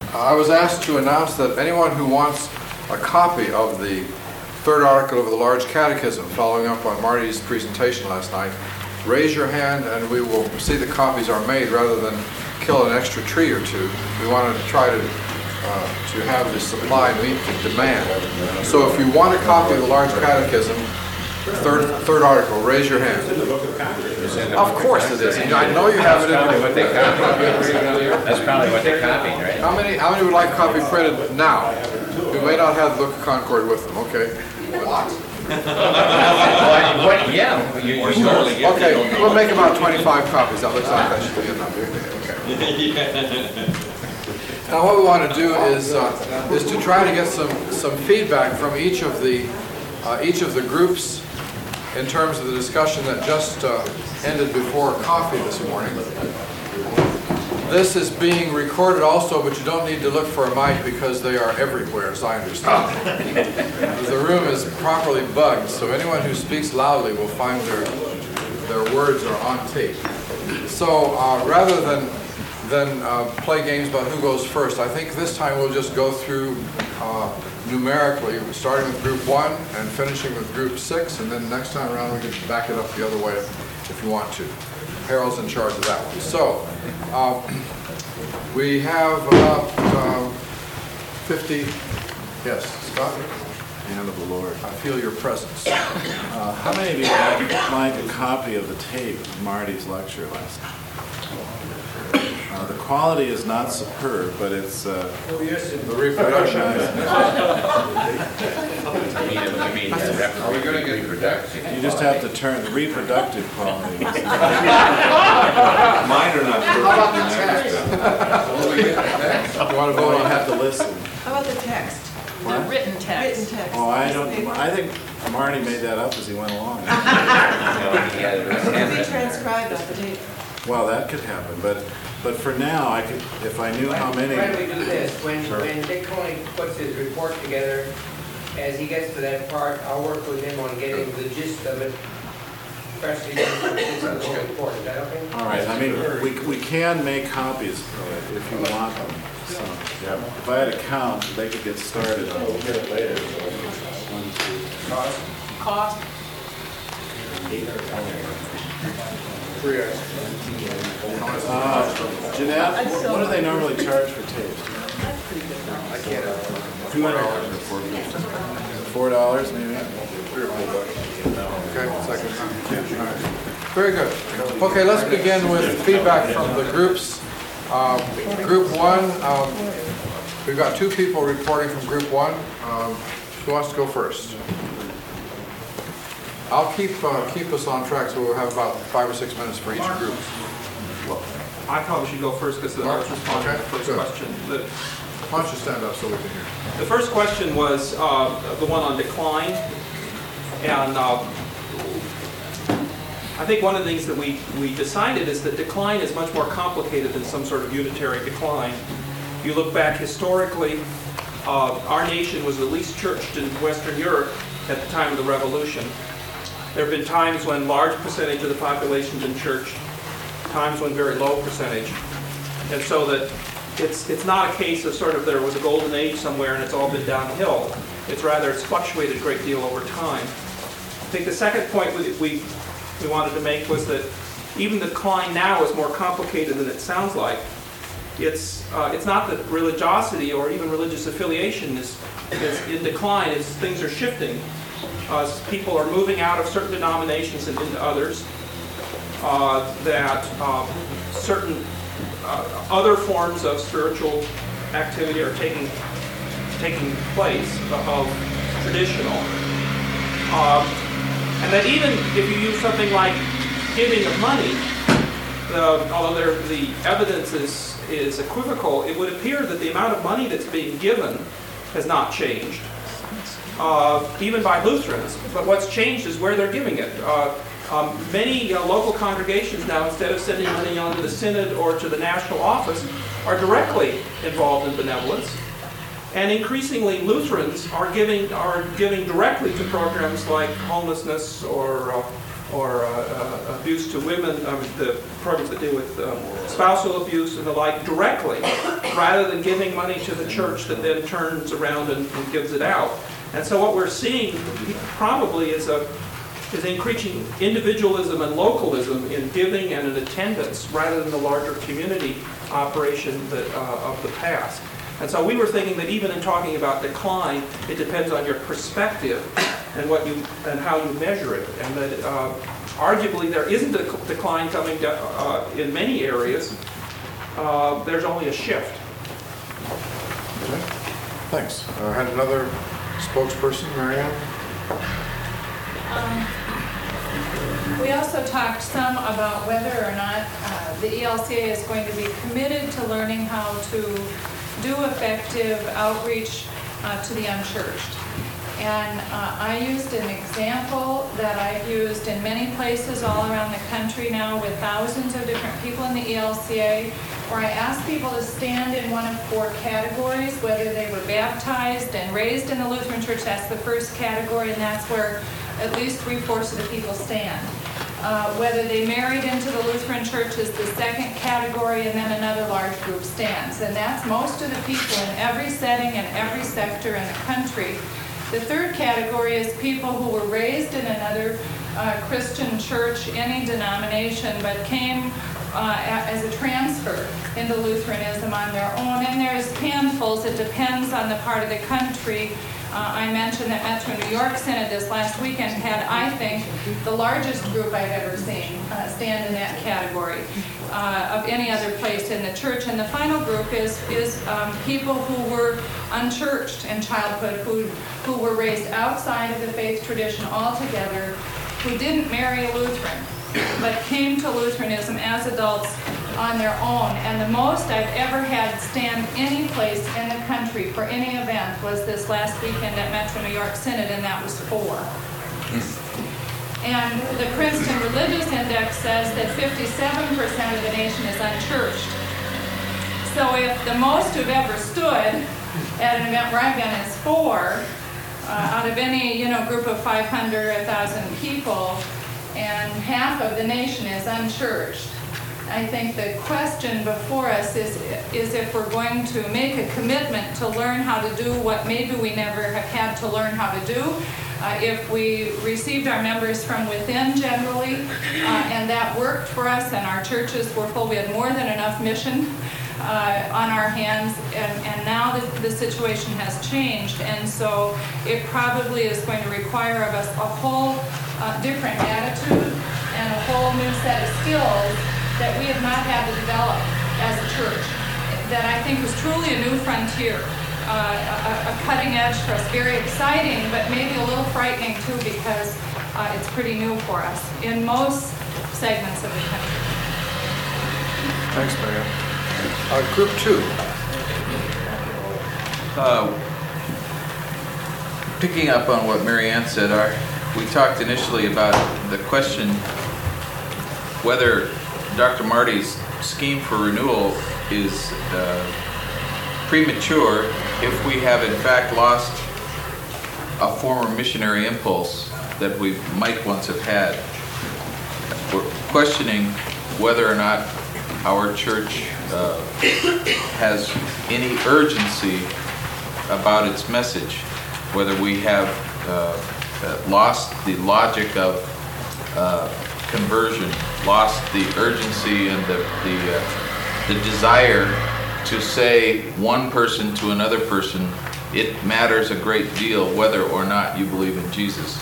I was asked to announce that anyone who wants a copy of the third article of the Large Catechism, following up on Marty's presentation last night, raise your hand and we will see that copies are made rather than kill an extra tree or two. We wanted to try to have the supply meet the demand. So if you want a copy of the Large Catechism, third article, raise your hand. Of course it is. I know you have it in what they copied. That's probably what they copied, right? How many would like a copy printed now? You may not have the Book of Concord with them, okay? Yeah. Okay, we'll make about 25 copies. That looks like that should be enough. Okay. Now what we want to do is to try to get some feedback from each of the groups in terms of the discussion that just ended before coffee this morning. This is being recorded also, but you don't need to look for a mic because they are everywhere, as I understand. The room is properly bugged, so anyone who speaks loudly will find their words are on tape. So rather than play games about who goes first, I think this time we'll just go through numerically, starting with group 1 and finishing with group 6, and then next time around we can back it up the other way if you want to. Harold's in charge of that one. So we have about 50. Yes, Scott? Hand of the Lord. I feel your presence. How many of you would like a copy of the tape of Marty's lecture last night? The quality is not superb, but it's the reproduction. Are we going to get reproduction? you just have to turn the reproductive quality. Mine are not perfect. How about the text? You want to vote on You have that? to listen. How about the text? What? The written text. Oh, I think Marty made that up as he went along. It'll be transcribed off the tape. Well, that could happen, but for now, I could, if I knew how many. Why don't we do this? When Dick Coney puts his report together, as he gets to that part, I'll work with him on getting the gist of it, especially the whole report. Is that okay? All right. I mean, we can make copies if you want them. So, yeah. If I had a count, they could get started. We'll get it later. Cost. Jeanette, what do they normally charge for tapes? I can't. $4 maybe? Okay, second time. All right. Very good. Okay, let's begin with feedback from the groups. Group 1, we've got 2 people reporting from Group 1. Who wants to go first? I'll keep us on track, so we'll have about 5 or 6 minutes for each group. I probably should go first because I was responding to the first question. Why don't you stand up so we can hear? The first question was the one on decline. And I think one of the things that we decided is that decline is much more complicated than some sort of unitary decline. If you look back historically, our nation was the least churched in Western Europe at the time of the Revolution. There have been times when large percentage of the population's in church, times when very low percentage. And so that it's not a case of sort of there was a golden age somewhere and it's all been downhill. It's rather it's fluctuated a great deal over time. I think the second point we wanted to make was that even the decline now is more complicated than it sounds like. It's not that religiosity or even religious affiliation is in decline. It's things are shifting. People are moving out of certain denominations and into others. That certain other forms of spiritual activity are taking place of traditional. And that even if you use something like giving of money, although the evidence is equivocal, it would appear that the amount of money that's being given has not changed, even by Lutherans. But what's changed is where they're giving it. Many local congregations now, instead of sending money on to the synod or to the national office, are directly involved in benevolence. And increasingly, Lutherans are giving directly to programs like homelessness or abuse to women, the programs that deal with spousal abuse and the like, directly. rather than giving money to the church that then turns around and gives it out. And so what we're seeing probably is increasing individualism and localism in giving and in attendance rather than the larger community operation of the past. And so we were thinking that even in talking about decline, it depends on your perspective and how you measure it. And that arguably there isn't a decline coming in many areas. There's only a shift. Okay. Thanks. I had another spokesperson, Marianne. We also talked some about whether or not the ELCA is going to be committed to learning how to do effective outreach to the unchurched. And I used an example that I've used in many places all around the country now with thousands of different people in the ELCA, where I asked people to stand in one of 4 categories, whether they were baptized and raised in the Lutheran Church, that's the first category, and that's where at least 3/4 of the people stand. Whether they married into the Lutheran Church is the second category, and then another large group stands. And that's most of the people in every setting and every sector in the country. The third category is people who were raised in another Christian church, any denomination, but came as a transfer into Lutheranism on their own. And there's handfuls, it depends on the part of the country. I mentioned that Metro New York Synod this last weekend had, I think, the largest group I've ever seen stand in that category of any other place in the church. And the final group is people who were unchurched in childhood, who were raised outside of the faith tradition altogether, who didn't marry a Lutheran, but came to Lutheranism as adults on their own. And the most I've ever had stand any place in the country for any event was this last weekend at Metro New York Synod, and that was 4. And the Princeton Religious Index says that 57% of the nation is unchurched. So if the most who've ever stood at an event where I've been is 4, out of any group of 500 or 1,000 people, and half of the nation is unchurched, I think the question before us is if we're going to make a commitment to learn how to do what maybe we never have had to learn how to do. If we received our members from within generally, and that worked for us and our churches were full, we had more than enough mission on our hands, and now the situation has changed, and so it probably is going to require of us a whole different attitude and a whole new set of skills that we have not had to develop as a church, that I think was truly a new frontier, a cutting edge for us, very exciting, but maybe a little frightening too, because it's pretty new for us in most segments of the country. Thanks, Marianne. Group 2. Picking up on what Marianne said, we talked initially about the question whether Dr. Marty's scheme for renewal is premature if we have in fact lost a former missionary impulse that we might once have had. We're questioning whether or not our church has any urgency about its message, whether we have lost the logic of conversion, lost the urgency and the desire to say one person to another person, it matters a great deal whether or not you believe in Jesus.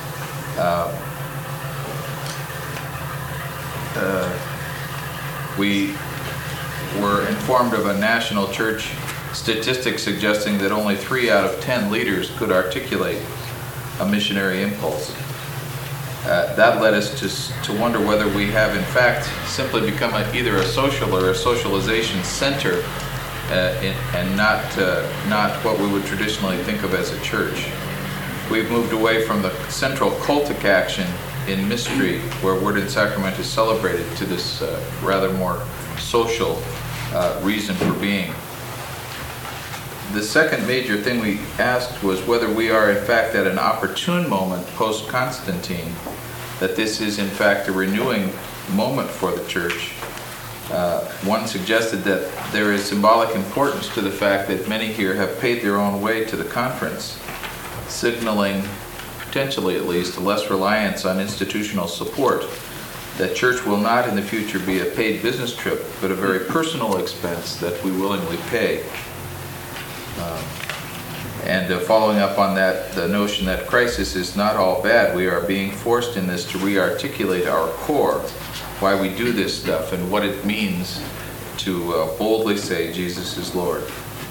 We were informed of a national church statistic suggesting that only 3 out of 10 leaders could articulate a missionary impulse. That led us to wonder whether we have in fact simply become either a social or a socialization center and not what we would traditionally think of as a church. We've moved away from the central cultic action in mystery, where Word and Sacrament is celebrated, to this rather more social reason for being. The second major thing we asked was whether we are in fact at an opportune moment post-Constantine, that this is in fact a renewing moment for the church, One suggested that there is symbolic importance to the fact that many here have paid their own way to the conference, signaling, potentially at least, less reliance on institutional support. That church will not in the future be a paid business trip, but a very personal expense that we willingly pay. Following up on that, the notion that crisis is not all bad. We are being forced in this to re-articulate our core, why we do this stuff, and what it means to boldly say Jesus is Lord.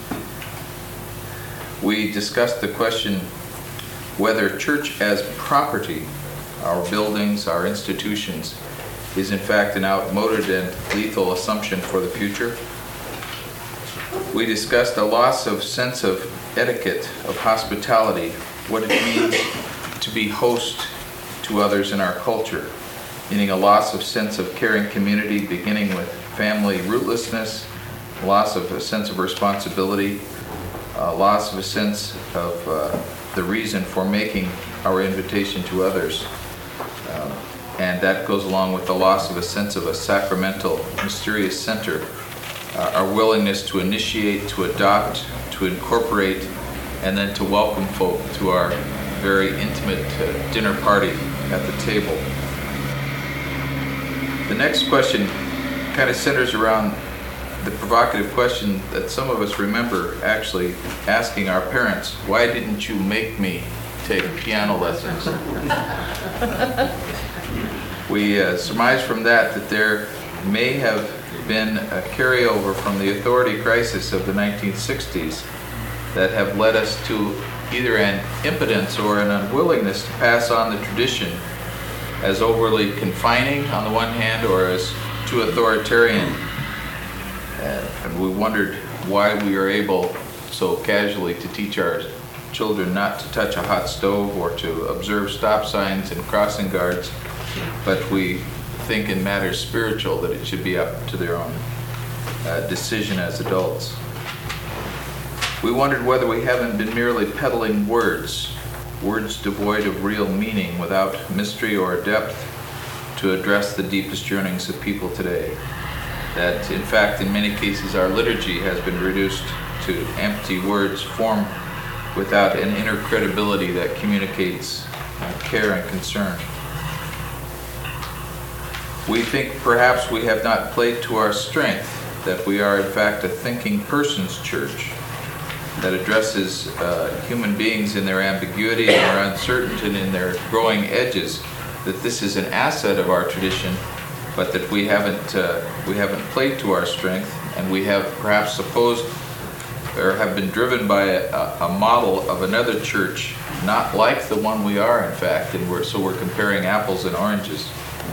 We discussed the question whether church as property, our buildings, our institutions, is in fact an outmoded and lethal assumption for the future. We discussed a loss of sense of etiquette, of hospitality, what it means to be host to others in our culture, meaning a loss of sense of caring community, beginning with family rootlessness, loss of a sense of responsibility, loss of a sense of the reason for making our invitation to others. And that goes along with the loss of a sense of a sacramental, mysterious center, our willingness to initiate, to adopt, to incorporate, and then to welcome folk to our very intimate dinner party at the table. The next question kind of centers around the provocative question that some of us remember actually asking our parents, why didn't you make me take piano lessons? We surmise from that there may have been a carryover from the authority crisis of the 1960s that have led us to either an impotence or an unwillingness to pass on the tradition as overly confining on the one hand or as too authoritarian. And we wondered why we are able so casually to teach our children not to touch a hot stove or to observe stop signs and crossing guards, but we think in matters spiritual that it should be up to their own decision as adults. We wondered whether we haven't been merely peddling words devoid of real meaning, without mystery or depth to address the deepest yearnings of people today. That in fact in many cases our liturgy has been reduced to empty words formed without an inner credibility that communicates care and concern. We think perhaps we have not played to our strength, that we are in fact a thinking person's church that addresses human beings in their ambiguity and their uncertainty and in their growing edges, that this is an asset of our tradition, but that we haven't played to our strength, and we have perhaps supposed or have been driven by a model of another church not like the one we are in fact, and so we're comparing apples and oranges.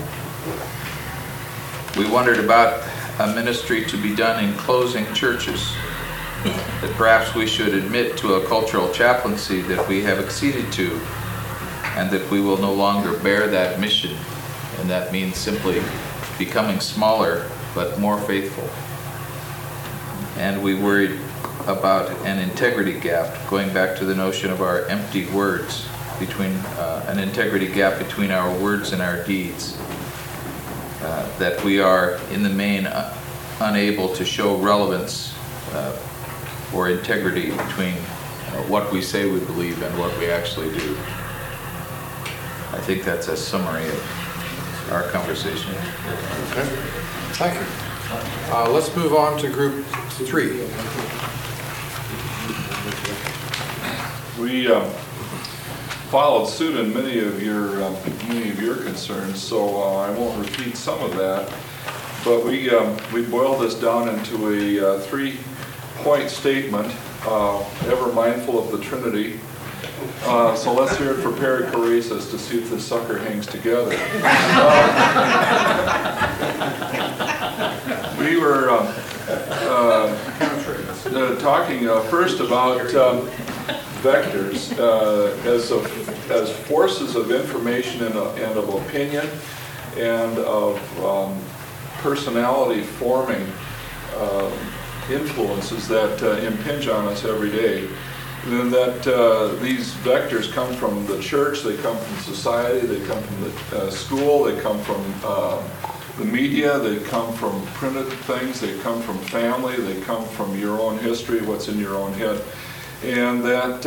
We wondered about a ministry to be done in closing churches, that perhaps we should admit to a cultural chaplaincy that we have acceded to, and that we will no longer bear that mission, and that means simply becoming smaller but more faithful. And we worried about an integrity gap, going back to the notion of our empty words, between an integrity gap between our words and our deeds. That we are, in the main, unable to show relevance or integrity between what we say we believe and what we actually do. I think that's a summary of our conversation. Okay, thank you. Let's move on to group 3. We followed suit in many of your concerns, so I won't repeat some of that. But we boiled this down into a 3-point statement, ever mindful of the Trinity. So let's hear it for perichoresis to see if this sucker hangs together. We were talking first about vectors as forces of information and of opinion and of personality forming influences that impinge on us every day. And then that these vectors come from the church, they come from society, they come from the school, they come from the media, they come from printed things, they come from family, they come from your own history, what's in your own head. And that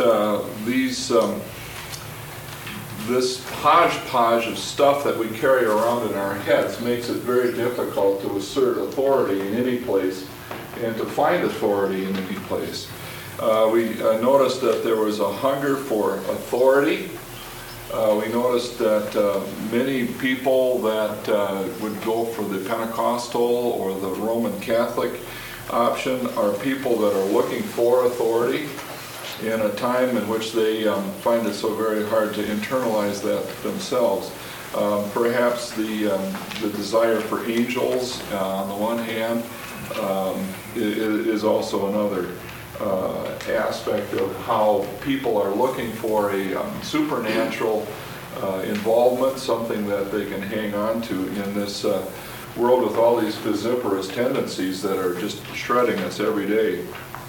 this hodgepodge of stuff that we carry around in our heads makes it very difficult to assert authority in any place and to find authority in any place. We noticed that there was a hunger for authority. We noticed that many people that would go for the Pentecostal or the Roman Catholic option are people that are looking for authority in a time in which they find it so very hard to internalize that themselves. Perhaps the desire for angels on the one hand is also another aspect of how people are looking for a supernatural involvement, something that they can hang on to in this world with all these vociferous tendencies that are just shredding us every day.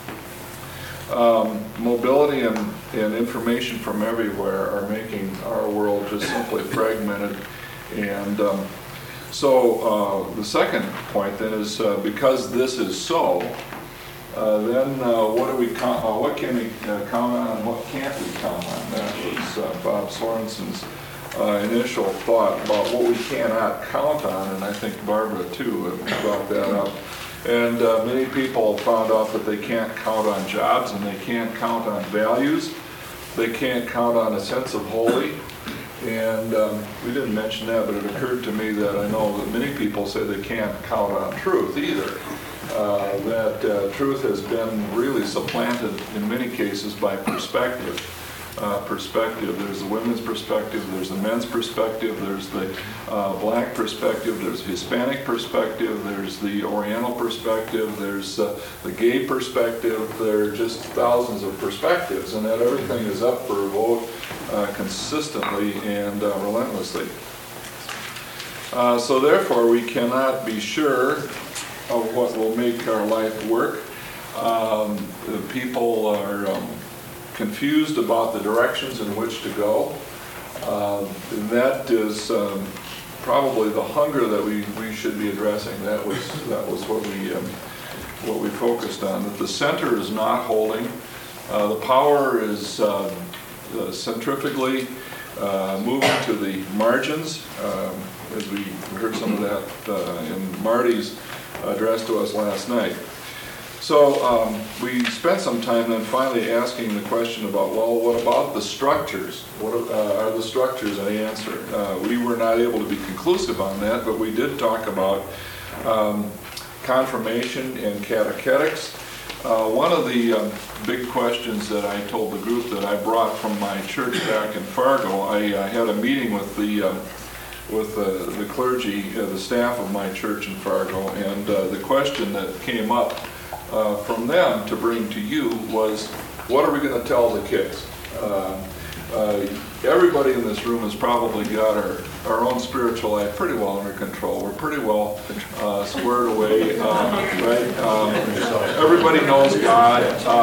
Mobility and information from everywhere are making our world just simply fragmented. And so the second point then is because this is so, then what can we count on and what can't we count on? That was Bob Sorensen's initial thought about what we cannot count on, and I think Barbara too brought that up. And many people found out that they can't count on jobs and they can't count on values. They can't count on a sense of holy. And we didn't mention that, but it occurred to me that I know that many people say they can't count on truth either. That truth has been really supplanted in many cases by perspective. There's the women's perspective, there's the men's perspective, there's the black perspective, there's the Hispanic perspective, there's the Oriental perspective, there's the gay perspective. There are just thousands of perspectives, and that everything is up for a vote consistently and relentlessly. So therefore we cannot be sure of what will make our life work. People are confused about the directions in which to go. And that is probably the hunger that we should be addressing. That was what we focused on. That the center is not holding. The power is centrifugally moving to the margins, as we heard some of that in Marty's address to us last night. So we spent some time then finally asking the question about, well, what about the structures? What are the structures any answer? We were not able to be conclusive on that, but we did talk about confirmation and catechetics. One of the big questions that I told the group that I brought from my church back in Fargo, I had a meeting with the clergy, the staff of my church in Fargo, and the question that came up from them to bring to you was, what are we going to tell the kids? Everybody in this room has probably got our own spiritual life pretty well under control. We're pretty well squared away, right? Everybody knows God,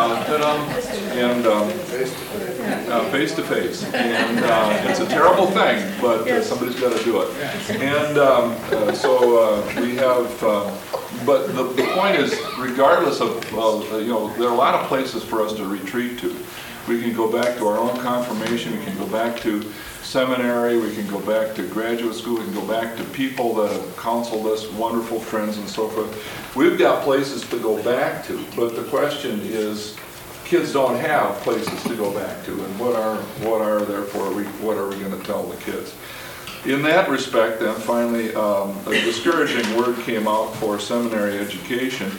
and face to face. And it's a terrible thing, but somebody's got to do it. And so we have... But the point is, regardless of, there are a lot of places for us to retreat to. We can go back to our own confirmation, we can go back to seminary, we can go back to graduate school, we can go back to people that have counseled us, wonderful friends and so forth. We've got places to go back to, but the question is, kids don't have places to go back to, and what are therefore, what are we going to tell the kids? In that respect, then, finally, a discouraging word came out for seminary education.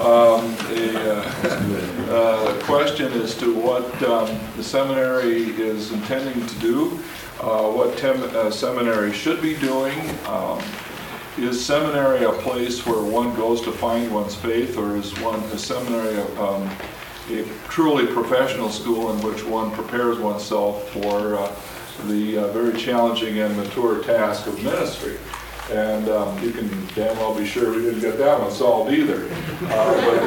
A question as to what the seminary is intending to do, what seminary should be doing. Is seminary a place where one goes to find one's faith, or is a seminary a truly professional school in which one prepares oneself for the very challenging and mature task of ministry? And you can damn well be sure we didn't get that one solved either. But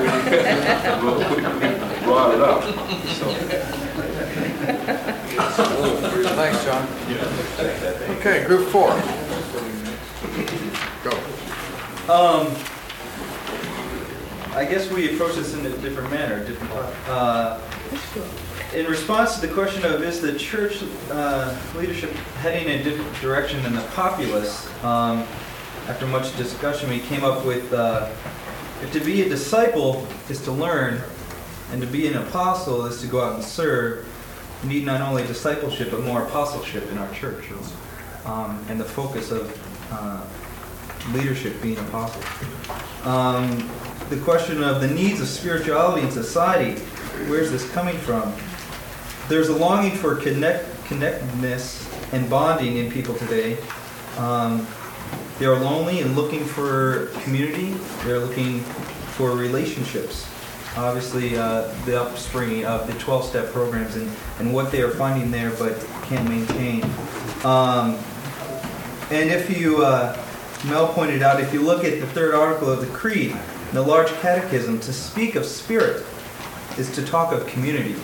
we brought it up. So. Thanks, John. Okay, group 4. Go. I guess we approach this in a different manner. In response to the question of is the church leadership heading in a different direction than the populace, after much discussion we came up with if to be a disciple is to learn and to be an apostle is to go out and serve, we need not only discipleship but more apostleship in our church, and the focus of leadership being apostles. The question of the needs of spirituality in society, where's this coming from? There's a longing for connectedness and bonding in people today. They are lonely and looking for community. They're looking for relationships. Obviously, the upspringing of the 12-step programs and what they are finding there but can't maintain. And if you, Mel pointed out, if you look at the third article of the Creed, the large catechism, to speak of spirit is to talk of community.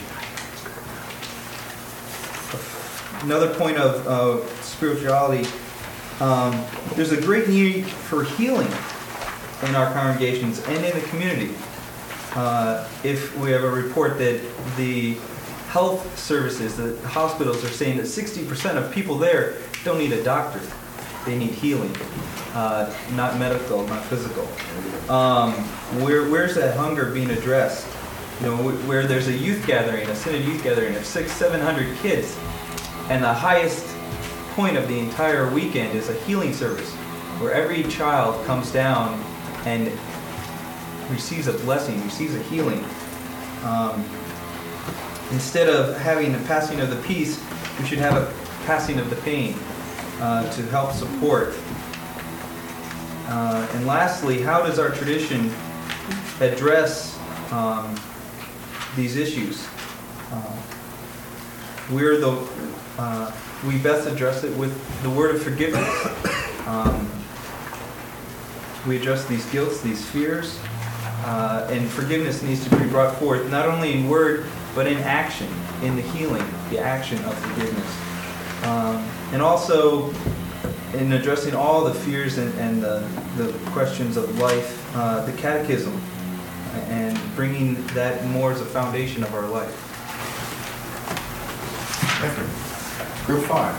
Another point of spirituality, there's a great need for healing in our congregations and in the community. If we have a report that the health services, the hospitals are saying that 60% of people there don't need a doctor. They need healing, not medical, not physical. Where's that hunger being addressed? You know, where there's a youth gathering, a synod youth gathering of 600-700 kids, and the highest point of the entire weekend is a healing service, where every child comes down and receives a blessing, receives a healing. Instead of having a passing of the peace, we should have a passing of the pain to help support. And lastly, how does our tradition address these issues? We best address it with the word of forgiveness. We address these guilts, these fears, and forgiveness needs to be brought forth not only in word but in action, in the healing, the action of forgiveness. And also in addressing all the fears and the questions of life, the catechism, and bringing that more as a foundation of our life. Thank you. Group 5.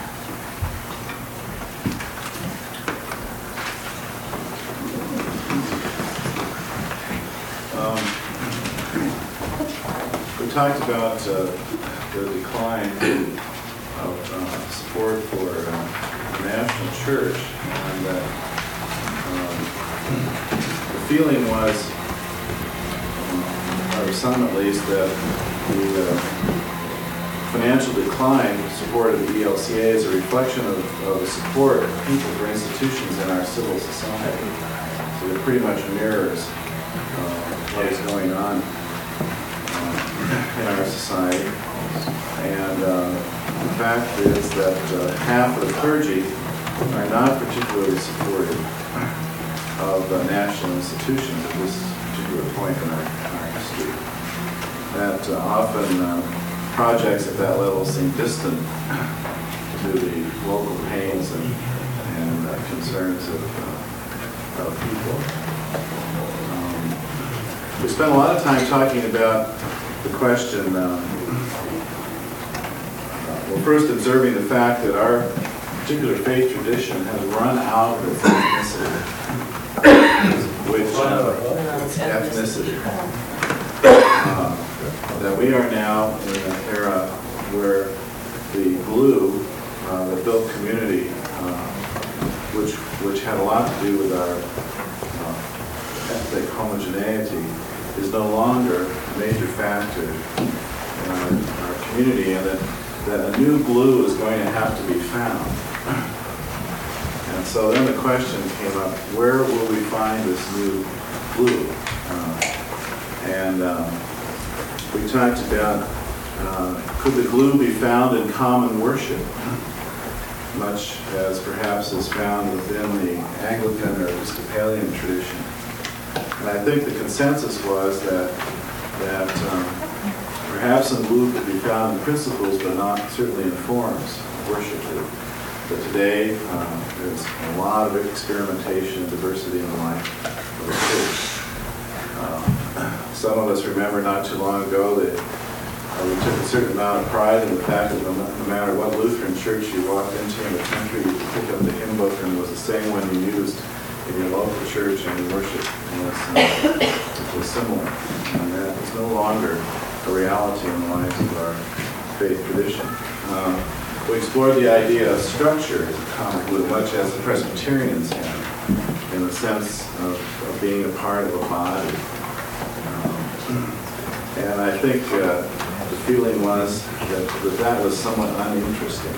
We talked about the decline of support for the national church, and the feeling was, or some at least, that the financial decline support of the ELCA is a reflection of the support of people for institutions in our civil society. So it pretty much mirrors what is going on in our society. And the fact is that half of the clergy are not particularly supportive of national institutions at this particular point in our history. That often projects at that level seem distant to the local pains and concerns of people. We spent a lot of time talking about the question, well, first observing the fact that our particular faith tradition has run out of ethnicity, that we are now in an era where the glue that built community, which had a lot to do with our ethnic homogeneity, is no longer a major factor in our community, and that a new glue is going to have to be found. And so then the question came up, where will we find this new glue? We talked about, could the glue be found in common worship, much as perhaps is found within the Anglican or Episcopalian tradition? And I think the consensus was that perhaps some glue could be found in principles, but not certainly in forms, worshipfully. But today, there's a lot of experimentation and diversity in the life of the church. Some of us remember not too long ago that we took a certain amount of pride in the fact that no matter what Lutheran church you walked into in the country, you could pick up the hymn book and it was the same one you used in your local church and your worship. It was similar. And that is no longer a reality in the lives of our faith tradition. We explored the idea of structure as a common glue, much as the Presbyterians have, in the sense of being a part of a body. And I think the feeling was that was somewhat uninteresting.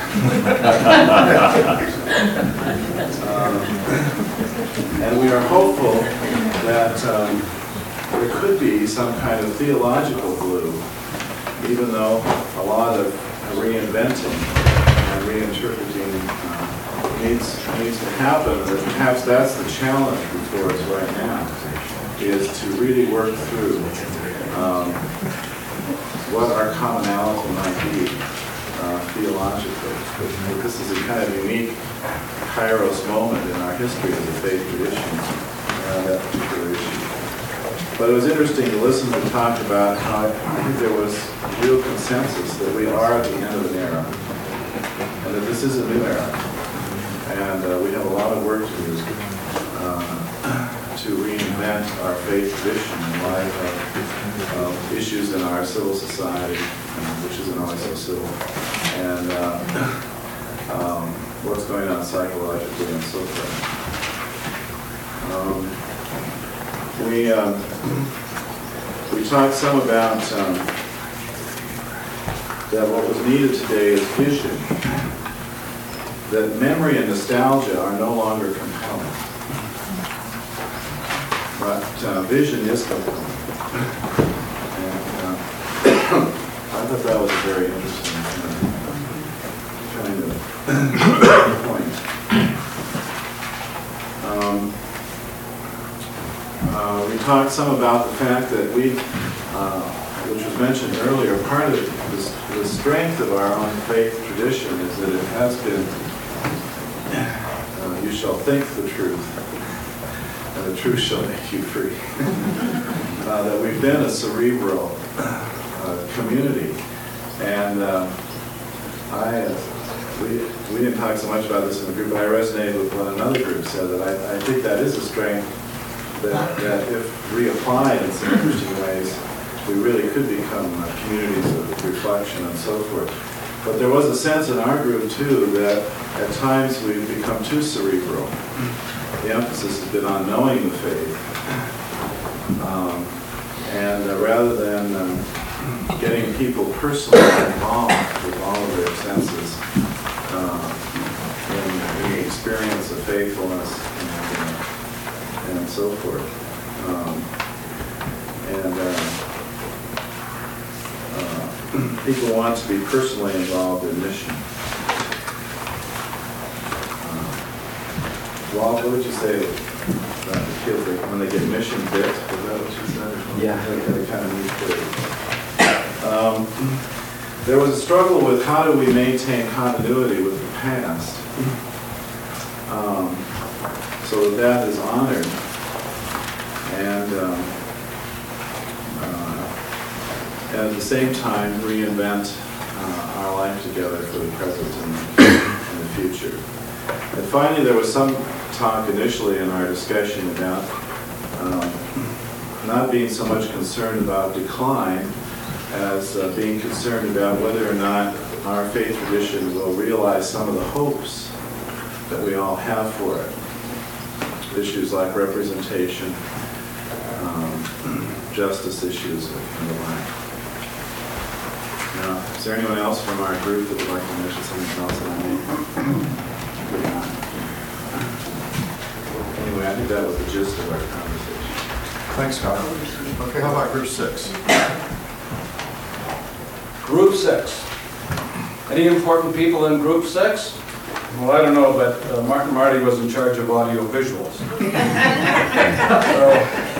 And we are hopeful that there could be some kind of theological glue, even though a lot of reinventing and reinterpreting needs to happen. And perhaps that's the challenge before us right now, is to really work through what our commonality might be theologically. But this is a kind of unique Kairos moment in our history as a faith tradition around that particular issue. But it was interesting to listen to talk about how I think there was real consensus that we are at the end of an era, and that this is a new era. And we have a lot of work to do to reinvent our faith tradition in light of issues in our civil society, which isn't always so civil, and what's going on psychologically and so forth. We talked some about that what was needed today is vision, that memory and nostalgia are no longer compelling. But vision is compelling. And I thought that was a very interesting kind of point. We talked some about the fact that we, which was mentioned earlier, part of the strength of our own faith tradition is that it has been, you shall think the truth, and the truth shall make you free. That we've been a cerebral community, and we didn't talk so much about this in the group, but I resonated with what another group said, that I think that is a strength that if reapplied in some interesting ways, we really could become communities of reflection and so forth. But there was a sense in our group, too, that at times we've become too cerebral. The emphasis has been on knowing the faith. And rather than getting people personally involved with all of their senses in the experience of faithfulness and so forth. People want to be personally involved in mission. Walt, what would you say about the kids when they get mission bit? Is that what you said? Yeah. They kind of need to. There was a struggle with how do we maintain continuity with the past, so that is honored, and at the same time reinvent our life together for the present and the future. And finally, there was some talk initially in our discussion about not being so much concerned about decline as being concerned about whether or not our faith tradition will realize some of the hopes that we all have for it. Issues like representation, justice issues, and the like. Now, is there anyone else from our group that would like to mention something else that I need? Anyway, I think that was the gist of our conversation. Thanks, Scott. Okay, how about group 6? Group 6. Any important people in Group 6? Well, I don't know, but Mark Marty was in charge of audio visuals. So,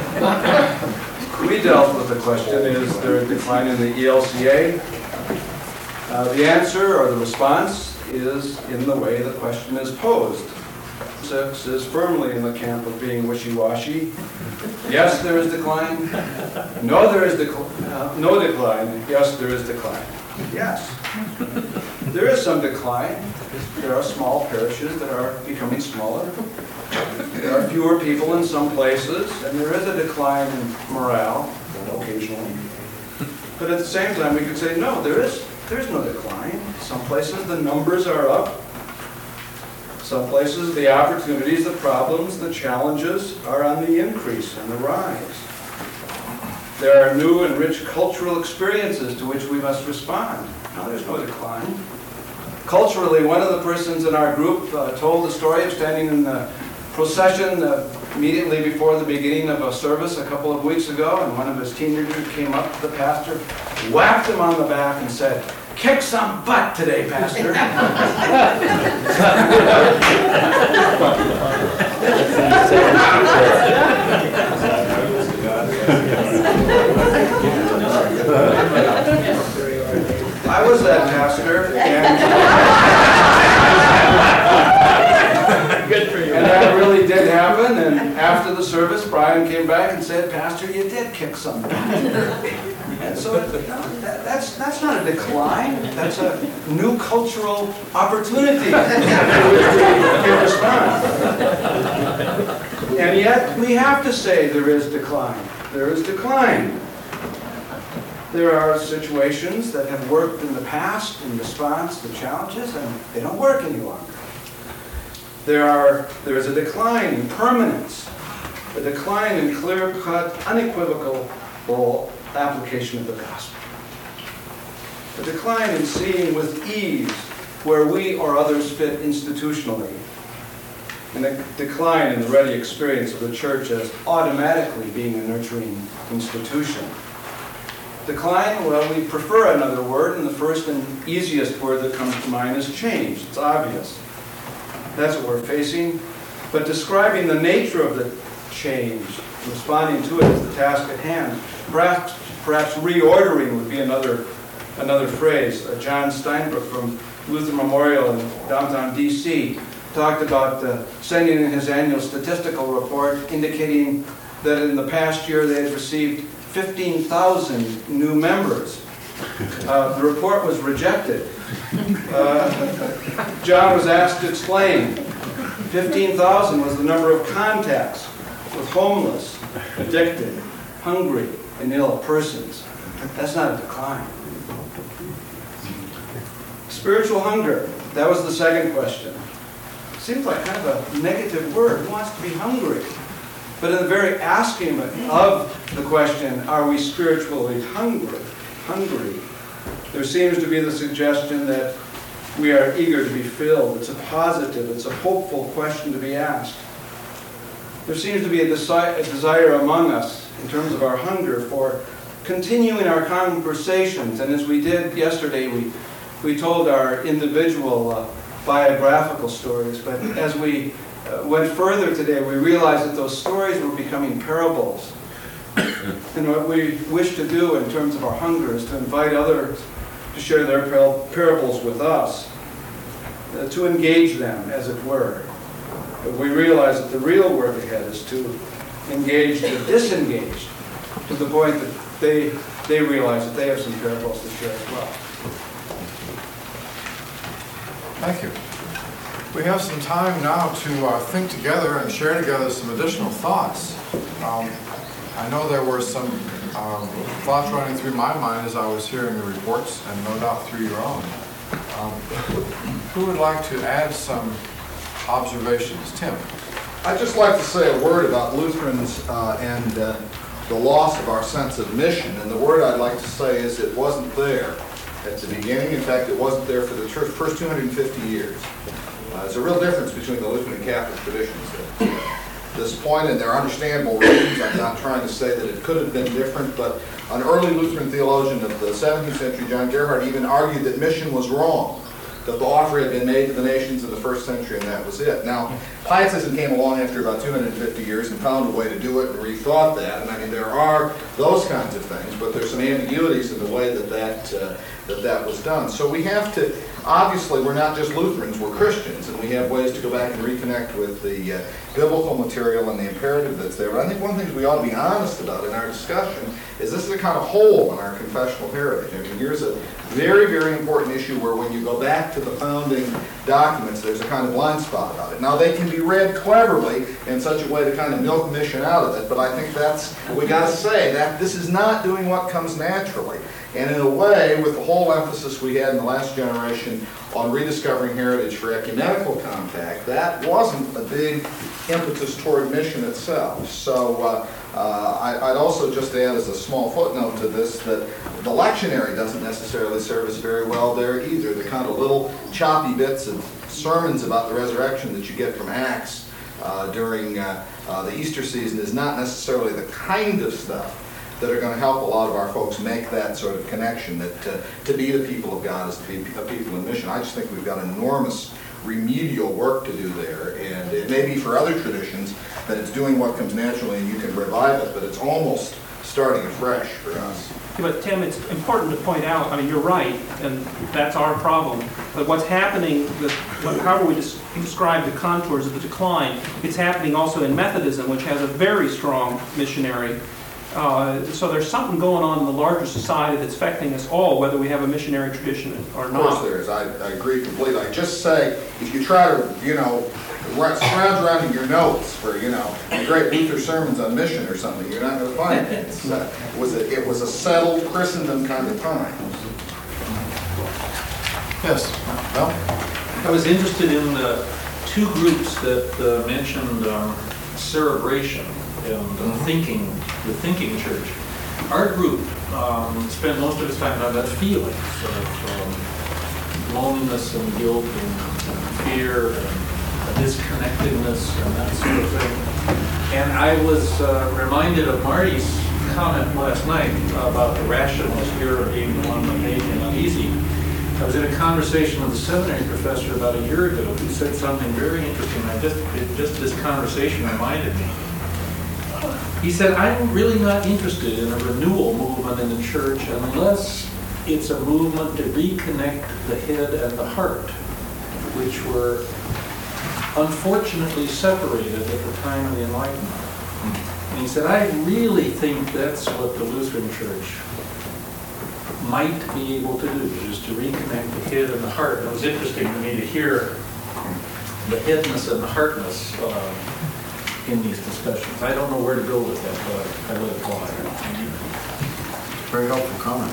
we dealt with the question, is there a decline in the ELCA? The answer or the response is in the way the question is posed. 6 is firmly in the camp of being wishy-washy. Yes, there is decline. No, there is no decline. Yes, there is decline. Yes. There is some decline. There are small parishes that are becoming smaller. There are fewer people in some places, and there is a decline in morale occasionally. But at the same time, we could say, no, there is no decline. Some places the numbers are up. Some places the opportunities, the problems, the challenges are on the increase and the rise. There are new and rich cultural experiences to which we must respond. No, there's no decline. Culturally, one of the persons in our group told the story of standing in the procession immediately before the beginning of a service a couple of weeks ago, and one of his teenagers came up to the pastor, whacked him on the back and said, "Kick some butt today, Pastor." I was that pastor, and that really did happen. And after the service, Brian came back and said, "Pastor, you did kick some butt." And so that's not a decline. That's a new cultural opportunity to which we can respond. And yet we have to say there is decline. There is decline. There are situations that have worked in the past in response to challenges, and they don't work any longer. There is a decline in permanence, a decline in clear-cut, unequivocal application of the gospel. A decline in seeing with ease where we or others fit institutionally. And a decline in the ready experience of the church as automatically being a nurturing institution. Decline, well, we prefer another word, and the first and easiest word that comes to mind is change. It's obvious. That's what we're facing. But describing the nature of the change, responding to it is the task at hand. Perhaps reordering would be another phrase. John Steinbrook from Luther Memorial in downtown D.C. talked about sending in his annual statistical report indicating that in the past year they had received 15,000 new members. The report was rejected. John was asked to explain. 15,000 was the number of contacts with homeless, addicted, hungry, and ill persons. That's not a decline. Spiritual hunger, that was the second question. Seems like kind of a negative word. Who wants to be hungry? But in the very asking of the question, are we spiritually hungry, there seems to be the suggestion that we are eager to be filled. It's a positive, it's a hopeful question to be asked. There seems to be a desire among us, in terms of our hunger, for continuing our conversations. And as we did yesterday, we told our individual biographical stories. But as we went further today, we realized that those stories were becoming parables. And what we wish to do in terms of our hunger is to invite others to share their parables with us, to engage them, as it were. But we realize that the real work ahead is to engage the disengaged, to the point that they realize that they have some parables to share as well. Thank you. We have some time now to think together and share together some additional thoughts. I know there were some thoughts running through my mind as I was hearing the reports, and no doubt through your own. Who would like to add some observations? Tim. I'd just like to say a word about Lutherans and the loss of our sense of mission. And the word I'd like to say is it wasn't there at the beginning. In fact, it wasn't there for the church first 250 years. There's a real difference between the Lutheran and Catholic traditions at this point, and there are understandable reasons. I'm not trying to say that it could have been different, but an early Lutheran theologian of the 17th century, John Gerhard, even argued that mission was wrong, the offer had been made to the nations in the first century, and that was it. Now, Pietism came along after about 250 years and found a way to do it and rethought that. And I mean, there are those kinds of things, but there's some ambiguities in the way that was done. So we have to, obviously, we're not just Lutherans, we're Christians, and we have ways to go back and reconnect with the biblical material and the imperative that's there. But I think one thing we ought to be honest about in our discussion is this is a kind of hole in our confessional heritage. I mean, here's a very, very important issue where when you go back to the founding documents, there's a kind of blind spot about it. Now, they can be read cleverly in such a way to kind of milk mission out of it, but I think that's, we got to say that this is not doing what comes naturally. And in a way, with the whole emphasis we had in the last generation on rediscovering heritage for ecumenical contact, that wasn't a big impetus toward mission itself. So I'd also just add as a small footnote to this that the lectionary doesn't necessarily serve us very well there either. The kind of little choppy bits of sermons about the resurrection that you get from Acts during the Easter season is not necessarily the kind of stuff that are going to help a lot of our folks make that sort of connection, that to be the people of God is to be a people in mission. I just think we've got enormous remedial work to do there, and it may be for other traditions that it's doing what comes naturally and you can revive it, but it's almost starting afresh for us. But Tim, it's important to point out, I mean, you're right, and that's our problem, but what's happening, however we describe the contours of the decline, it's happening also in Methodism, which has a very strong missionary. So there's something going on in the larger society that's affecting us all, whether we have a missionary tradition or not. Of course there is. I agree completely. I just say, if you try to, scrounge around in your notes for, the great Luther sermons on mission or something, you're not going to find it. It was a settled Christendom kind of time. Yes. Well, I was interested in the two groups that mentioned cerebration and the thinking church. Our group spent most of its time on that feeling, sort of loneliness and guilt and fear and disconnectedness and that sort of thing. And I was reminded of Marty's comment last night about the rationalist era being the one that made him uneasy. I was in a conversation with a seminary professor about a year ago who said something very interesting. Just this conversation reminded me. He said, I'm really not interested in a renewal movement in the church unless it's a movement to reconnect the head and the heart, which were unfortunately separated at the time of the Enlightenment. And he said, I really think that's what the Lutheran Church might be able to do, is to reconnect the head and the heart. It was interesting to me to hear the headness and the heartness in these discussions. I don't know where to go with that, but I let it fly. Very helpful comment.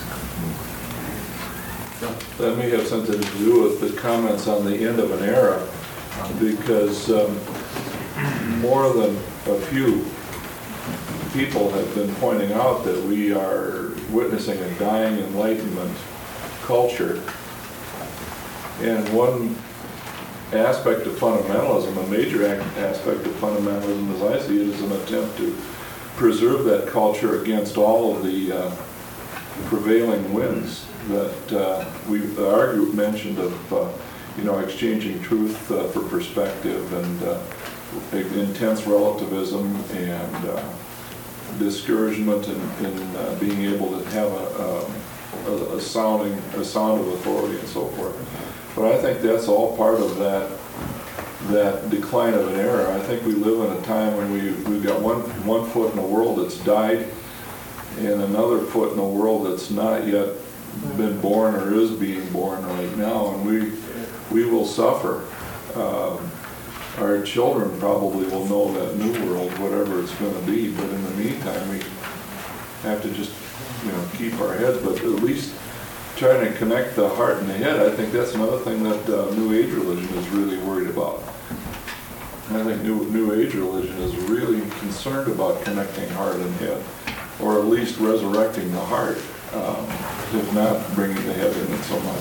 That may have something to do with the comments on the end of an era, because more than a few people have been pointing out that we are witnessing a dying Enlightenment culture. And one aspect of fundamentalism, a major aspect of fundamentalism as I see it, is an attempt to preserve that culture against all of the prevailing winds that our group mentioned of exchanging truth for perspective and intense relativism and discouragement in being able to have a sound of authority and so forth. But I think that's all part of that decline of an era. I think we live in a time when we've got one foot in a world that's died and another foot in a world that's not yet been born or is being born right now, and we will suffer. Our children probably will know that new world, whatever it's going to be, but in the meantime we have to just keep our heads, but at least trying to connect the heart and the head. I think that's another thing that New Age religion is really worried about. I think New Age religion is really concerned about connecting heart and head, or at least resurrecting the heart, if not bringing the head in it so much.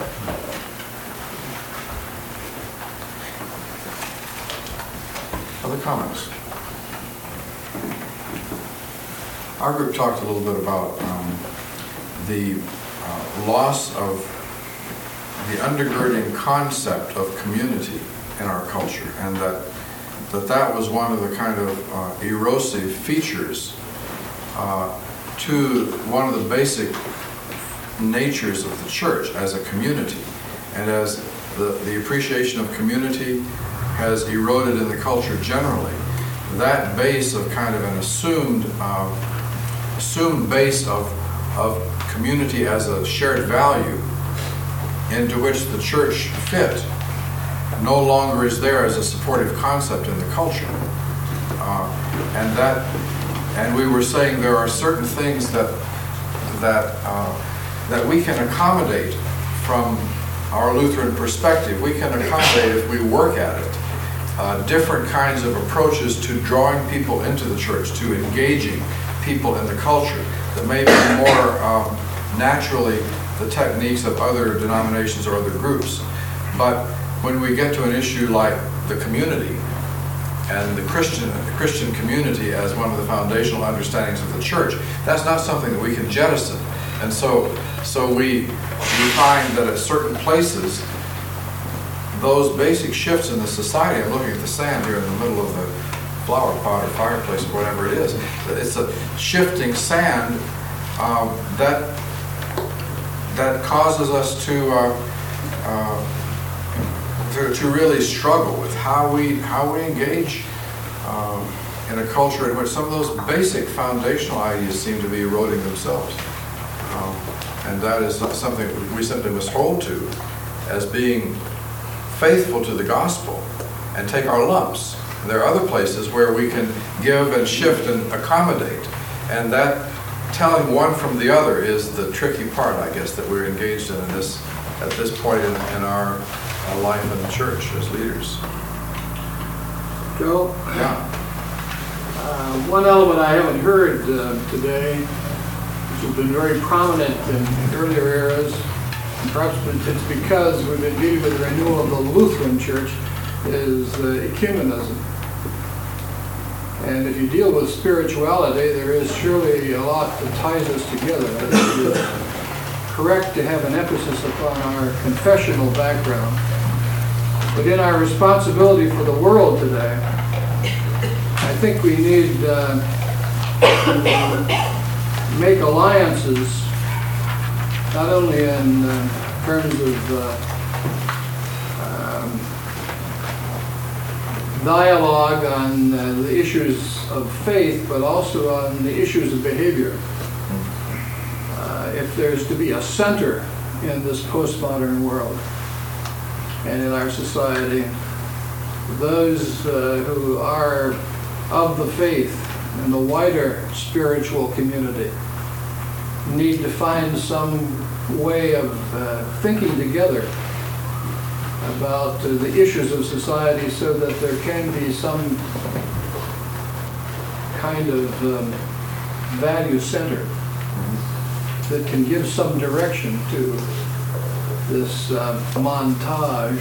Other comments? Our group talked a little bit about the loss of undergirding concept of community in our culture, and that was one of the kind of erosive features to one of the basic natures of the church as a community. And as the appreciation of community has eroded in the culture generally, that base of kind of an assumed base of community as a shared value into which the church fit no longer is there as a supportive concept in the culture. And we were saying there are certain things that we can accommodate from our Lutheran perspective. We can accommodate if we work at it. Different kinds of approaches to drawing people into the church, to engaging people in the culture that may be more naturally the techniques of other denominations or other groups. But when we get to an issue like the community and the Christian community as one of the foundational understandings of the church, that's not something that we can jettison. And so we find that at certain places, those basic shifts in the society, I'm looking at the sand here in the middle of the flower pot or fireplace or whatever it is, it's a shifting sand that causes us to really struggle with how we engage in a culture in which some of those basic foundational ideas seem to be eroding themselves. And that is something we simply must hold to as being faithful to the gospel and take our lumps. And there are other places where we can give and shift and accommodate. And that telling one from the other is the tricky part, I guess, that we're engaged in at this point in our life in the church as leaders. Joe? Yeah. One element I haven't heard today, which has been very prominent in earlier eras, and perhaps it's because we've been dealing with the renewal of the Lutheran Church, is ecumenism. And if you deal with spirituality, there is surely a lot that ties us together. I think it's correct to have an emphasis upon our confessional background. But in our responsibility for the world today, I think we need to make alliances, not only in terms of dialogue on the issues of faith, but also on the issues of behavior. If there's to be a center in this postmodern world and in our society, those who are of the faith and the wider spiritual community need to find some way of thinking together about the issues of society so that there can be some kind of value center that can give some direction to this montage.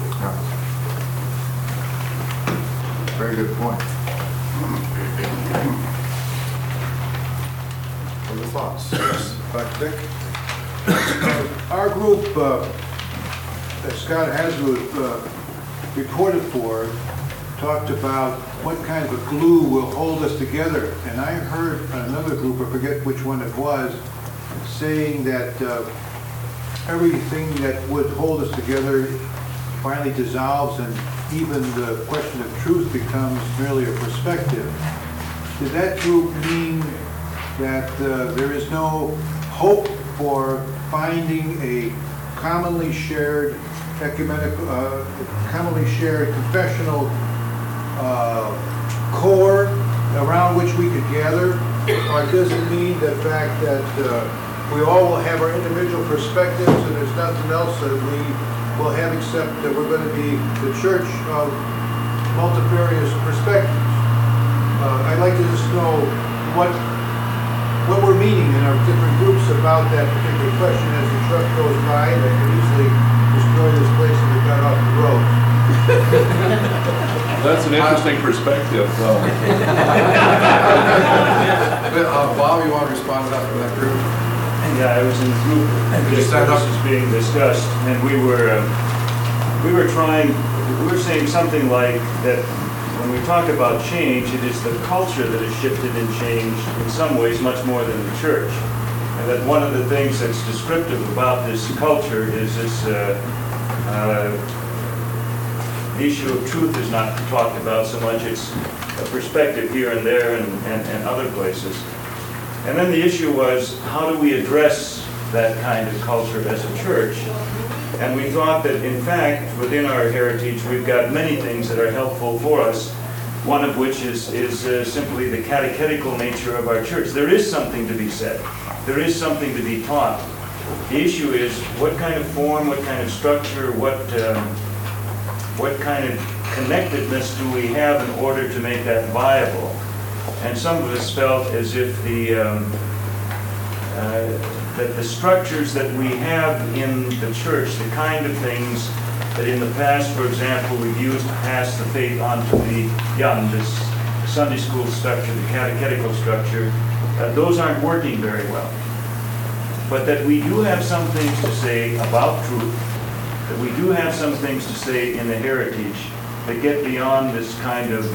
Very good point. Other thoughts? Yes. Back, Dick. Our group, that Scott Haswood reported for, talked about what kind of a glue will hold us together. And I heard another group, I forget which one it was, saying that everything that would hold us together finally dissolves and even the question of truth becomes merely a perspective. Did that group mean that there is no hope for finding a commonly shared ecumenical, commonly shared confessional core around which we could gather? Or does it mean the fact that we all will have our individual perspectives and there's nothing else that we will have except that we're going to be the church of multifarious perspectives? I'd like to just know what we're meaning in our different groups about that particular question as the truck goes by that could easily destroy this place if it got off the road. That's an interesting perspective. Bob, you want to respond to that from that group? Yeah, I was in the group that this was being discussed, and we were saying something like that when we talk about change, it is the culture that has shifted and changed in some ways much more than the church. And that one of the things that's descriptive about this culture is this the issue of truth is not talked about so much. It's a perspective here and there and other places. And then the issue was, how do we address that kind of culture as a church? And we thought that, in fact, within our heritage, we've got many things that are helpful for us, one of which is simply the catechetical nature of our church. There is something to be said. There is something to be taught. The issue is what kind of form, what kind of structure, what kind of connectedness do we have in order to make that viable? And some of us felt as if that the structures that we have in the church, the kind of things that in the past, for example, we've used to pass the faith on to the young, this Sunday school structure, the catechetical structure, those aren't working very well. But that we do have some things to say about truth, that we do have some things to say in the heritage that get beyond this kind of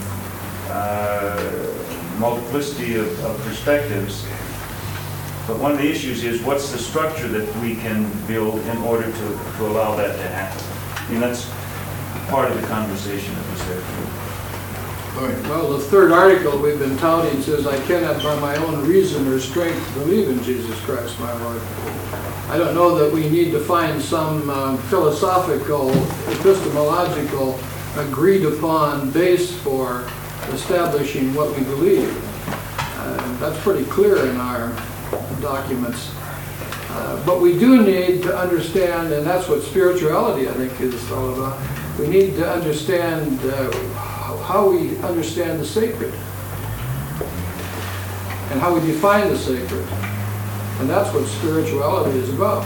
multiplicity of perspectives. But one of the issues is, what's the structure that we can build in order to allow that to happen? I mean, that's part of the conversation that was there. Well, the third article we've been touting says, I cannot by my own reason or strength believe in Jesus Christ, my Lord. I don't know that we need to find some philosophical, epistemological, agreed upon base for establishing what we believe. That's pretty clear in our documents. But we do need to understand, and that's what spirituality, I think, is all about. We need to understand how we understand the sacred and how we define the sacred. And that's what spirituality is about.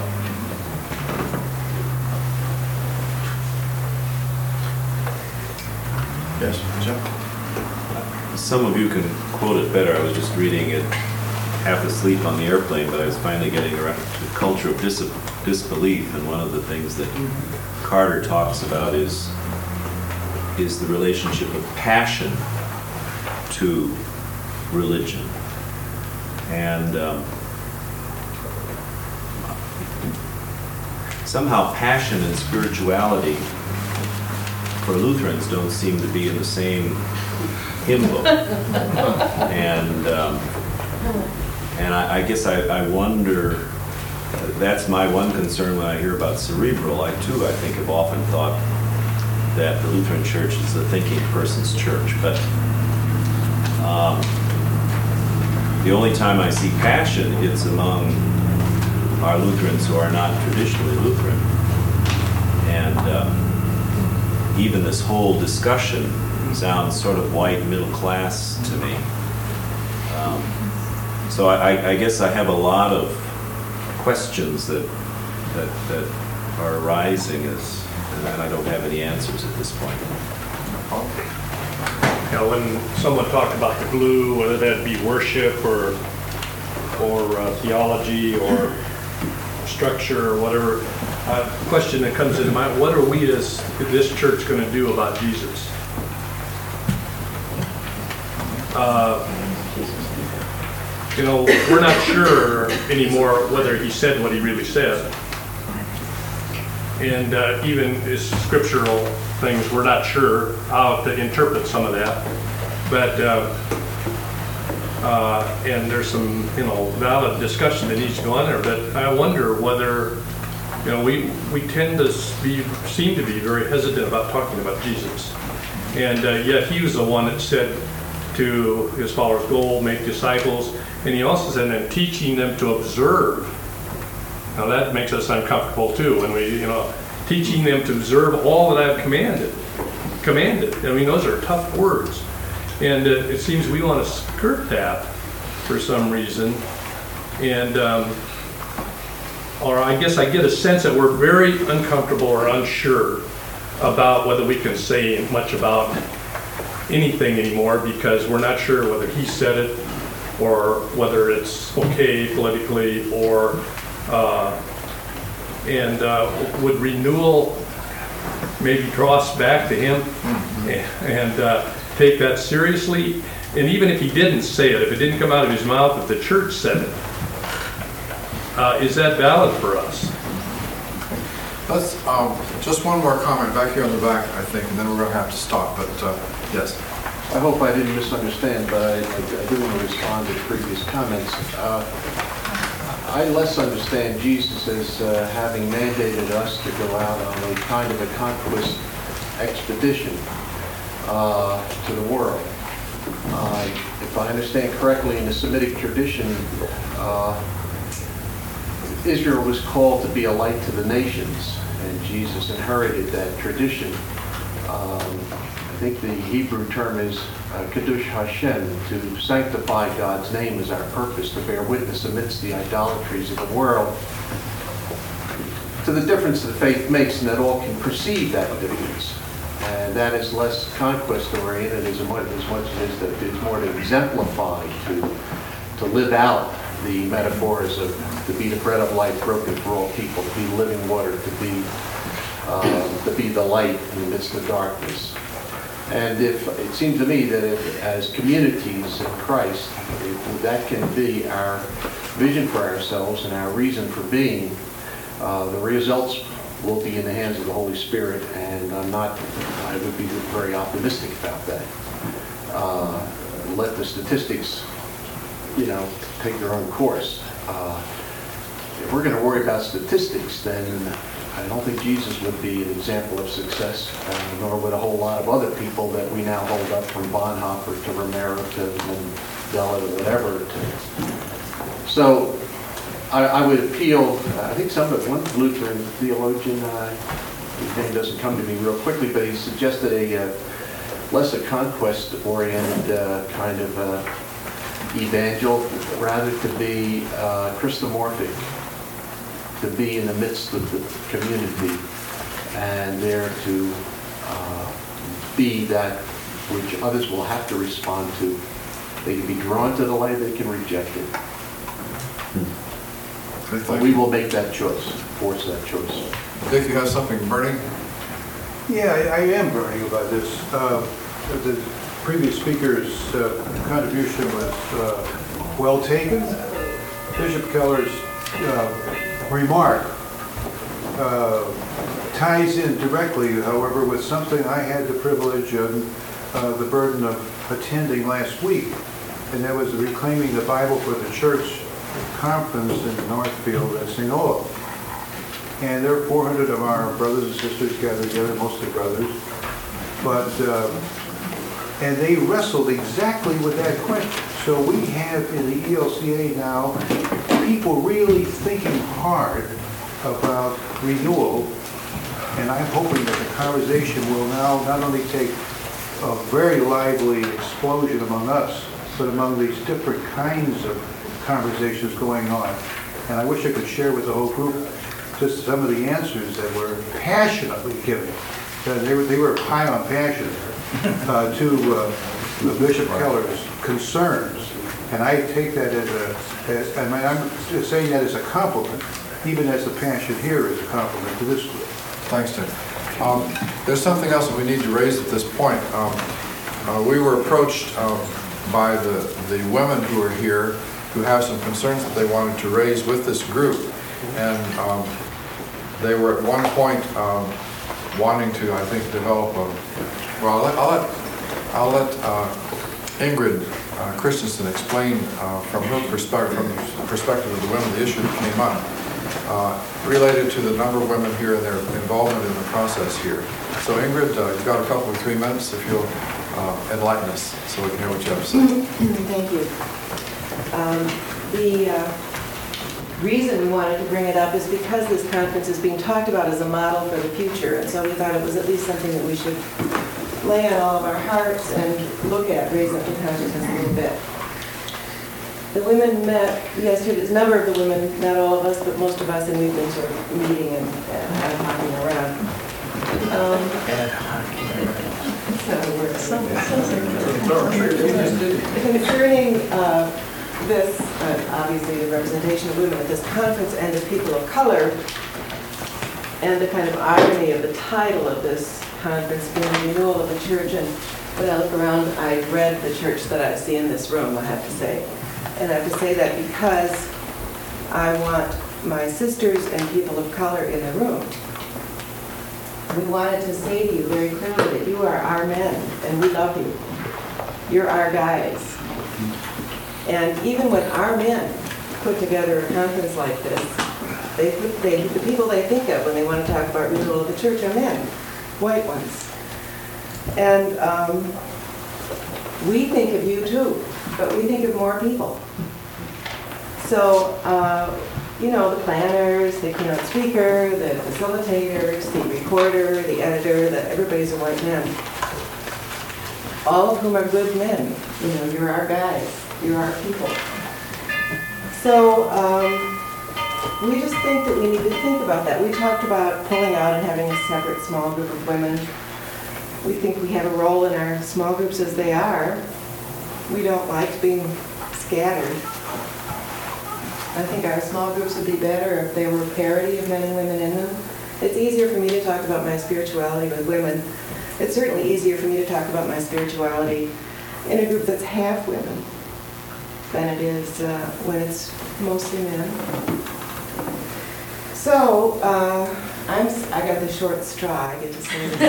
Yes, Jeff? Some of you can quote it better. I was just reading it half asleep on the airplane, but I was finally getting around to the culture of disbelief. And one of the things that Carter talks about is the relationship of passion to religion. And somehow passion and spirituality for Lutherans don't seem to be in the same hymn book. And I guess I wonder, that's my one concern when I hear about cerebral. I think have often thought that the Lutheran Church is the thinking person's church. But the only time I see passion, it's among our Lutherans who are not traditionally Lutheran. And even this whole discussion sounds sort of white middle class to me. So I guess I have a lot of questions that are arising, and I don't have any answers at this point. You know, when someone talked about the glue, whether that be worship or theology or structure or whatever, question that comes into mind: what are we as this church going to do about Jesus? You know, we're not sure anymore whether he said what he really said. And even his scriptural things, we're not sure how to interpret some of that. But, and there's some, valid discussion that needs to go on there. But I wonder whether, we tend to seem to be very hesitant about talking about Jesus. And yet he was the one that said to his followers, go make disciples. And he also said, and teaching them to observe. Now that makes us uncomfortable too, when we, teaching them to observe all that I've commanded. I mean, those are tough words. And it seems we want to skirt that for some reason. And, or I guess I get a sense that we're very uncomfortable or unsure about whether we can say much about anything anymore, because we're not sure whether he said it or whether it's okay politically, or, would renewal maybe draw us back to him and take that seriously? And even if he didn't say it, if it didn't come out of his mouth, if the church said it, is that valid for us? Let's, just one more comment back here on the back, I think, and then we're going to have to stop, but yes. I hope I didn't misunderstand, but I do want to respond to previous comments. I less understand Jesus as having mandated us to go out on a kind of a conquest expedition to the world. If I understand correctly, in the Semitic tradition, Israel was called to be a light to the nations, and Jesus inherited that tradition. I think the Hebrew term is Kiddush Hashem, to sanctify God's name is our purpose, to bear witness amidst the idolatries of the world to the difference that faith makes, and that all can perceive that difference. And that is less conquest-oriented as much as it is that it's more to exemplify, to live out the metaphors of to be the bread of life broken for all people, to be living water, to be the light in the midst of darkness. And if it seems to me that if, as communities in Christ, if that can be our vision for ourselves and our reason for being, the results will be in the hands of the Holy Spirit, and I would be very optimistic about that. Let the statistics, take their own course. If we're going to worry about statistics, then I don't think Jesus would be an example of success, nor would a whole lot of other people that we now hold up, from Bonhoeffer to Romero to Mandela to whatever. So I would appeal, I think one Lutheran theologian, his name doesn't come to me real quickly, but he suggested less a conquest-oriented kind of evangel, rather to be Christomorphic, to be in the midst of the community and there to be that which others will have to respond to. They can be drawn to the light, they can reject it. But we will make that choice, force that choice. Dick, you have something burning? Yeah, I am burning about this. The previous speaker's contribution was well taken. Bishop Keller's remark ties in directly, however, with something I had the privilege and the burden of attending last week, and that was the Reclaiming the Bible for the Church conference in Northfield at St. Olaf. And there are 400 of our brothers and sisters gathered together, mostly brothers, and they wrestled exactly with that question. So we have in the ELCA now people really thinking hard about renewal, and I'm hoping that the conversation will now not only take a very lively explosion among us, but among these different kinds of conversations going on. And I wish I could share with the whole group just some of the answers that were passionately given. They were high on passion to Bishop Keller's concerns. And I take that I'm just saying that as a compliment, even as the passion here is a compliment to this group. Thanks, Tim. There's something else that we need to raise at this point. We were approached by the women who are here, who have some concerns that they wanted to raise with this group. And they were at one point wanting to, I think, develop well, I'll let Ingrid Christensen explain from her perspective, from the perspective of the women, the issue that came up, related to the number of women here and their involvement in the process here. So Ingrid, you've got a couple of 3 minutes if you'll enlighten us so we can hear what you have to say. Thank you. The reason we wanted to bring it up is because this conference is being talked about as a model for the future, and so we thought it was at least something that we should lay on all of our hearts and look at, raise up the consciousness a little bit. The women met yesterday, a number of the women, not all of us, but most of us, and we've been sort of meeting and talking around. Concerning this, obviously the representation of women at this conference and of people of color, and the kind of irony of the title of this conference being renewal of the church. And when I look around, I dread the church that I see in this room, I have to say. And I have to say that because I want my sisters and people of color in the room. We wanted to say to you very clearly that you are our men, and we love you. You're our guys. And even when our men put together a conference like this, the people they think of when they want to talk about renewal of the church are men, white ones. And we think of you too, but we think of more people. So, you know, the planners, the keynote speaker, the facilitators, the recorder, the editor, everybody's a white man. All of whom are good men. You know, you're our guys. You're our people. So we just think that we need to think about that. We talked about pulling out and having a separate small group of women. We think we have a role in our small groups as they are. We don't like being scattered. I think our small groups would be better if there were parity of men and women in them. It's easier for me to talk about my spirituality with women. It's certainly easier for me to talk about my spirituality in a group that's half women than it is when it's mostly men. So, I got the short straw, I get to say this.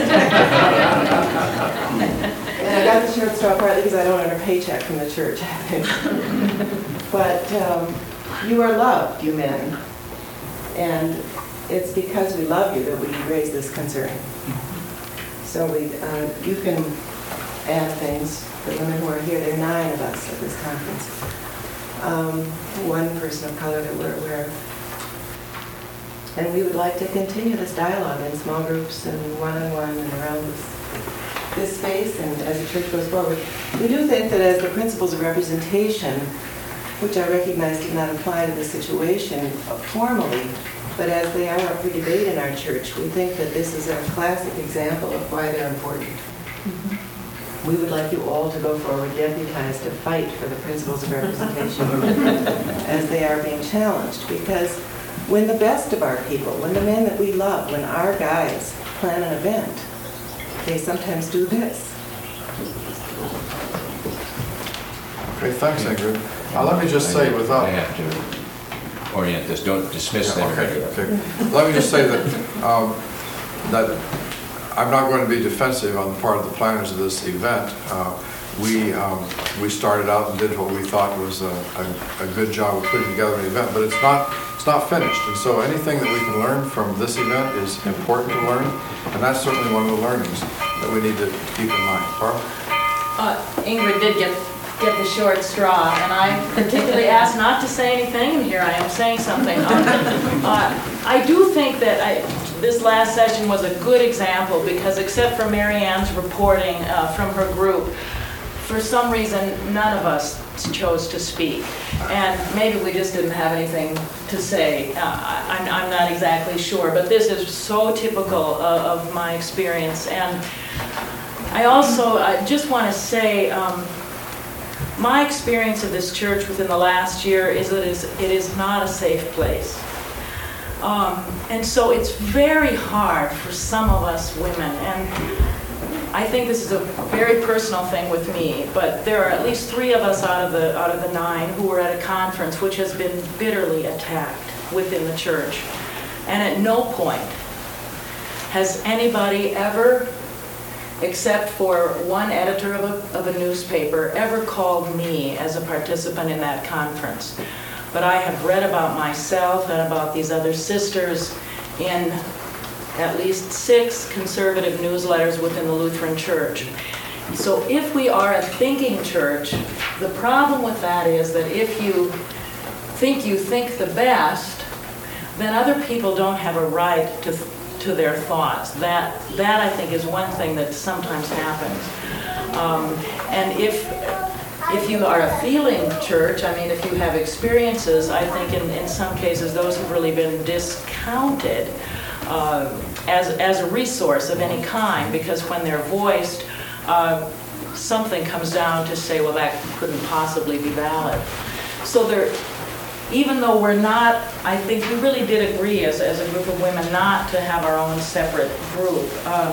And I got the short straw partly because I don't earn a paycheck from the church, I think. But you are loved, you men. And it's because we love you that we raise this concern. So you can add things. The women who are here, there are 9 of us at this conference. One person of color that we're aware of. And we would like to continue this dialogue in small groups and one-on-one and around this space and as the church goes forward. We do think that as the principles of representation, which I recognize did not apply to this situation formally, but as they are up for debate in our church, we think that this is a classic example of why they're important. We would like you all to go forward deputized to fight for the principles of representation as they are being challenged. Because when the best of our people, when the men that we love, when our guys plan an event, they sometimes do this. Okay, thanks, Ingrid. Let me just say without... I have to orient this, don't dismiss them. Okay. Let me just say that that I'm not going to be defensive on the part of the planners of this event. We started out and did what we thought was a good job of putting together an event, but it's not finished. And so anything that we can learn from this event is important to learn, and that's certainly one of the learnings that we need to keep in mind. Carl? Ingrid did get the short straw, and I particularly asked not to say anything, and here I am saying something. I do think that this last session was a good example because except for Mary Ann's reporting from her group, for some reason none of us chose to speak. And maybe we just didn't have anything to say. I'm not exactly sure, but this is so typical of my experience. And I also just want to say, my experience of this church within the last year is that it is not a safe place. And so it's very hard for some of us women, and I think this is a very personal thing with me, but there are at least 3 of us out of the 9 who were at a conference which has been bitterly attacked within the church. And at no point has anybody ever, except for one editor of a newspaper, ever called me as a participant in that conference. But I have read about myself and about these other sisters in at least 6 conservative newsletters within the Lutheran Church. So if we are a thinking church, the problem with that is that if you think the best, then other people don't have a right to their thoughts. That I think is one thing that sometimes happens. And if you are a feeling church, I mean, if you have experiences, I think in some cases those have really been discounted as a resource of any kind, because when they're voiced, something comes down to say, well, that couldn't possibly be valid. So so there, even though we're not, I think we really did agree as a group of women not to have our own separate group.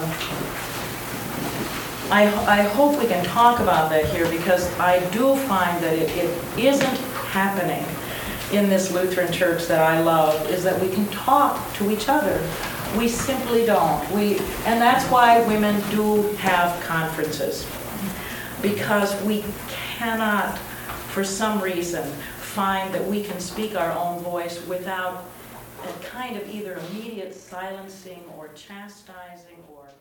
I hope we can talk about that here, because I do find that it isn't happening in this Lutheran church that I love, is that we can talk to each other. We simply don't. And that's why women do have conferences, because we cannot, for some reason, find that we can speak our own voice without a kind of either immediate silencing or chastising or